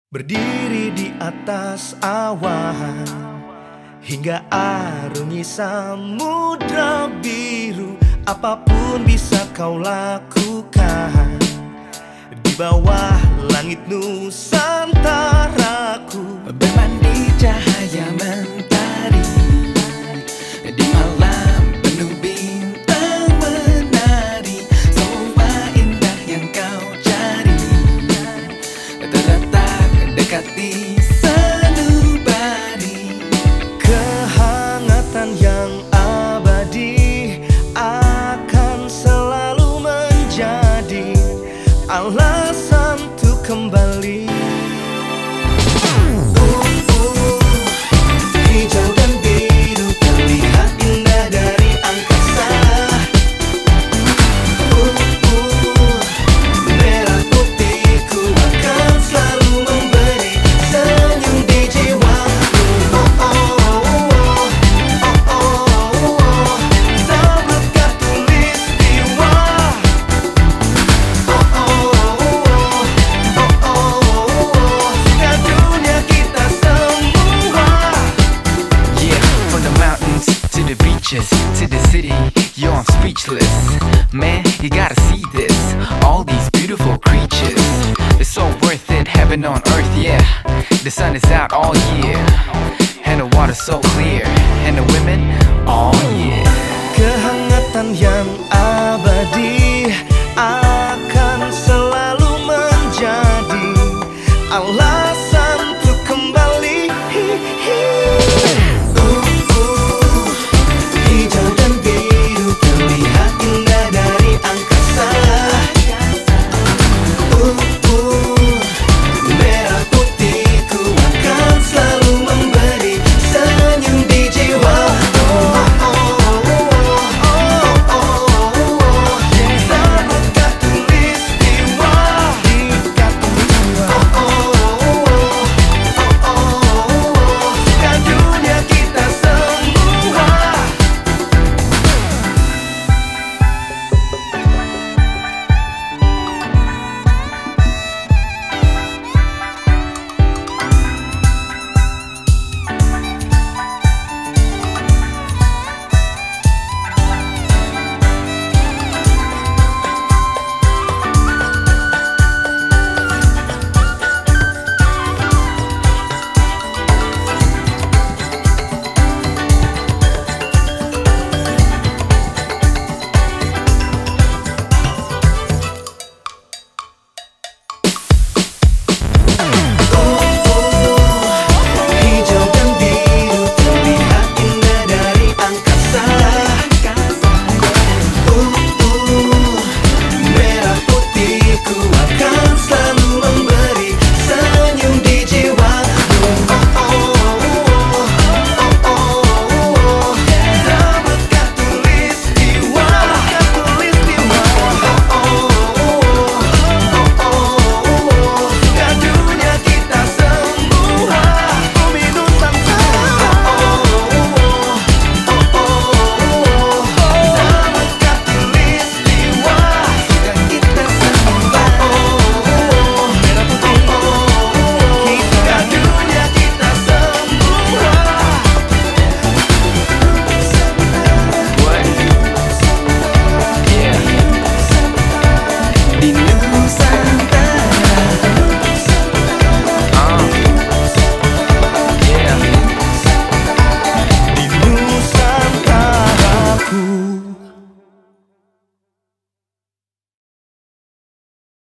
Berdiri di atas awan hingga arungi samudra biru, apapun bisa kau lakukan di bawah langit Nusantaraku. Bermandi cahaya mentari di malam penuh bintang menari. Semua indah yang kau cari terletak dekat di sanubari. Kehangatan yang abadi akan selalu menjadi alasan untuk kembali. Hijau dan biru terlihat indah dari angkasa. Merah putihku akan selalu memberi senyum di jiwaku. Sebut khatulistiwa. Suka dunia kita semua. Yeah, from the mountains to the beaches to the city, yo, I'm speechless. Man, you gotta see this. All these beautiful creatures, it's so worth it. Heaven on earth, yeah. The sun is out all year, and the water's so clear, and the women, oh yeah. Kehangatan yang abadi akan selalu menjadi alasan